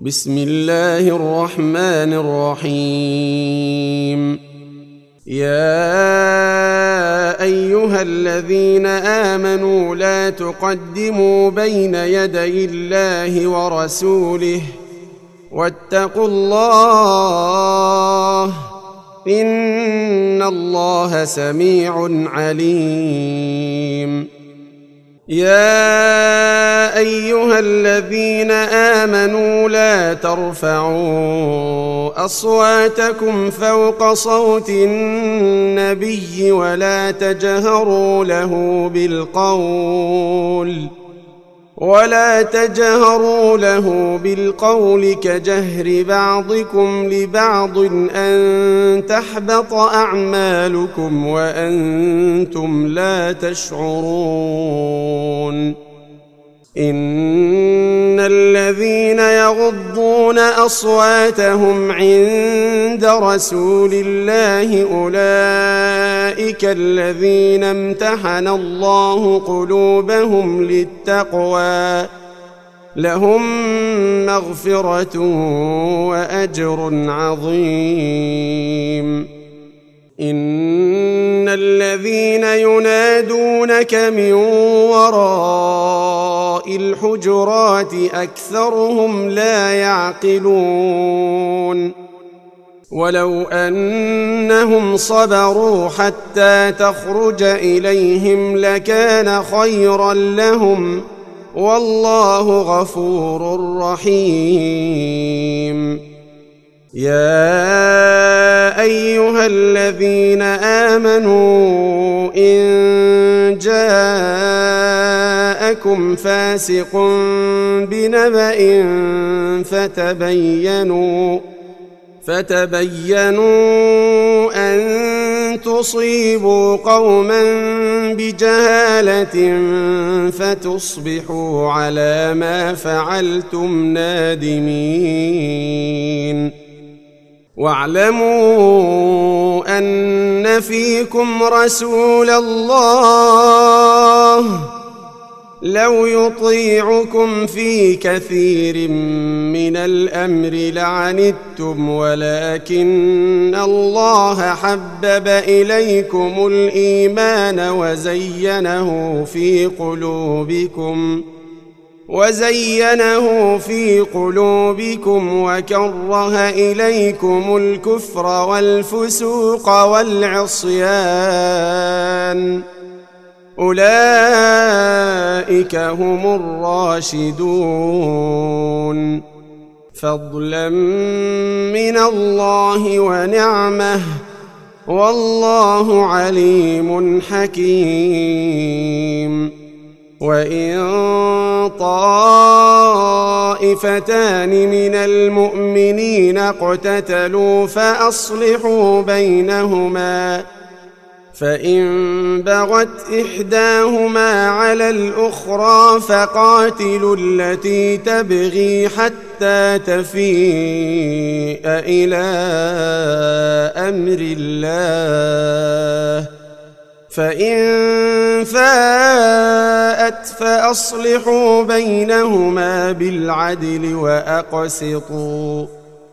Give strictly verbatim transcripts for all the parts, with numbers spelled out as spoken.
بسم الله الرحمن الرحيم. يا أيها الذين آمنوا لا تقدموا بين يدي الله ورسوله واتقوا الله إن الله سميع عليم. يا أيها الذين آمنوا لا ترفعوا أصواتكم فوق صوت النبي ولا تجهروا له بالقول ولا تجهروا له بالقول كجهر بعضكم لبعض أن تحبط أعمالكم وأنتم لا تشعرون. إن الذين يغضون أصواتهم عند رسول الله أولئك الذين امتحن الله قلوبهم للتقوى لهم مغفرة وأجر عظيم. إن الذين ينادونك من وراء الحجرات أكثرهم لا يعقلون. ولو أنهم صبروا حتى تخرج إليهم لكان خيرا لهم والله غفور رحيم. يا أيها الذين آمنوا إن جاءكم فاسق بنبأ فتبينوا فتبينوا أن تصيبوا قوما بجهالة فتصبحوا على ما فعلتم نادمين. واعلموا أن فيكم رسول الله لو يطيعكم في كثير من الأمر لعنتم ولكن الله حبب إليكم الإيمان وزينه في قلوبكم وزينه في قلوبكم وكره إليكم الكفر والفسوق والعصيان أولئك هم الراشدون فضلا من الله ونعمه والله عليم حكيم. وإن طائفتان من المؤمنين اقتتلوا فأصلحوا بينهما فإن بغت إحداهما على الأخرى فقاتلوا التي تبغي حتى تفيء إلى أمر الله فإن فاءت فأصلحوا بينهما بالعدل وأقسطوا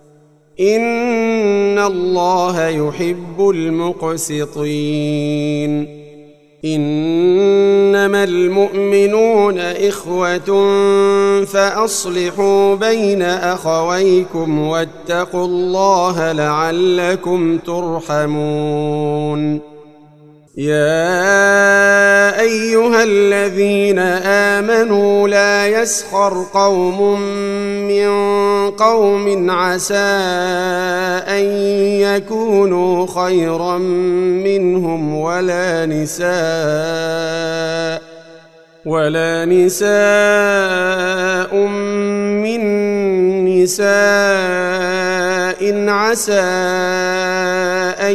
إن الله يحب المقسطين. إنما المؤمنون إخوة فأصلحوا بين أخويكم واتقوا الله لعلكم ترحمون. يا أيها الذين آمنوا لا يسخر قوم من قوم عسى أن يكونوا خيرا منهم ولا نساء ولا نساء من نساء عسى أن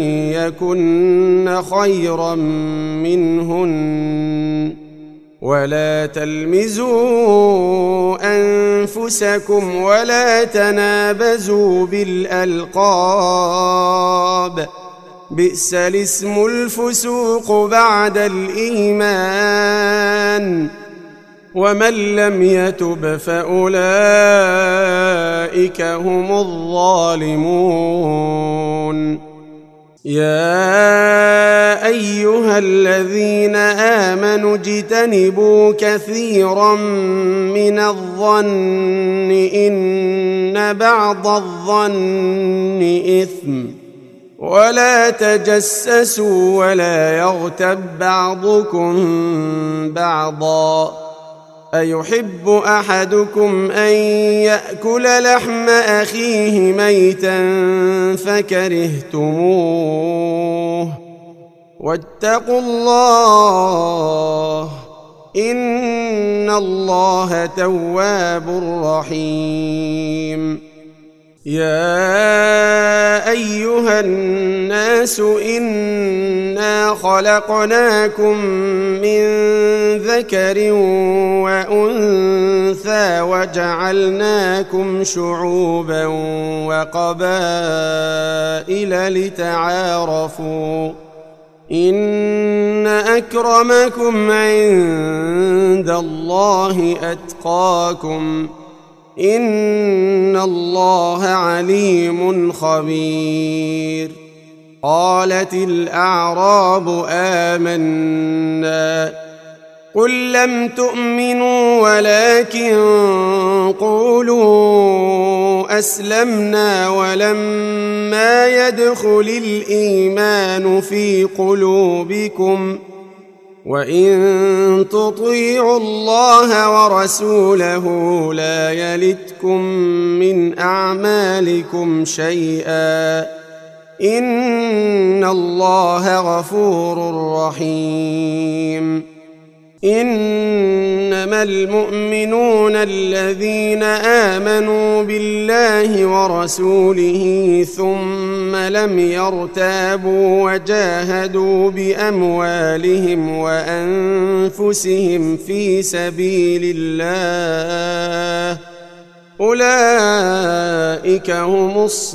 يكن خيرا منهن ولا تلمزوا أنفسكم ولا تنابزوا بالألقاب بئس الاسم الفسوق بعد الإيمان ومن لم يتب فأولئك أولئك هم الظالمون. يا أيها الذين آمنوا اجتنبوا كثيرا من الظن إن بعض الظن إثم ولا تجسسوا ولا يغتب بعضكم بعضا أيحب أحدكم أن يأكل لحم أخيه ميتا فكرهتموه واتقوا الله إن الله تواب رحيم. يا أيها الناس إنا خلقناكم من ذكر وأنثى وجعلناكم شعوبا وقبائل لتعارفوا إن أكرمكم عند الله أتقاكم إن الله عليم خبير. قالت الأعراب آمنا قل لم تؤمنوا ولكن قولوا أسلمنا ولما يدخل الإيمان في قلوبكم وإن تطيعوا الله ورسوله لا يلتكم من أعمالكم شيئا إن الله غفور رحيم. إنما المؤمنون الذين آمنوا بالله ورسوله ثم لم يرتابوا وجاهدوا بأموالهم وأنفسهم في سبيل الله أولئك هم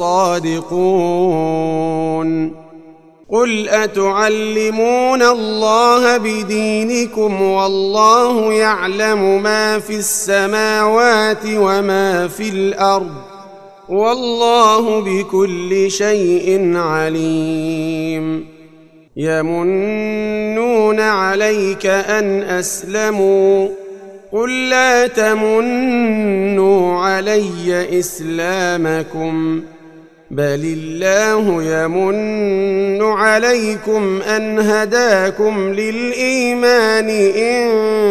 الصادقون. قل أتعلمون الله بدينكم والله يعلم ما في السماوات وما في الأرض والله بكل شيء عليم. يمنون عليك أن أسلموا قل لا تمنوا علي إسلامكم بل الله يمن عليكم أن هداكم للإيمان إن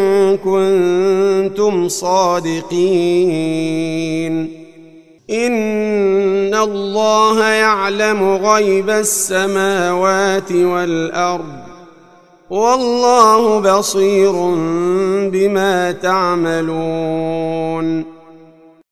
كنتم صادقين. إن الله يعلم غيب السماوات والأرض والله بصير بما تعملون.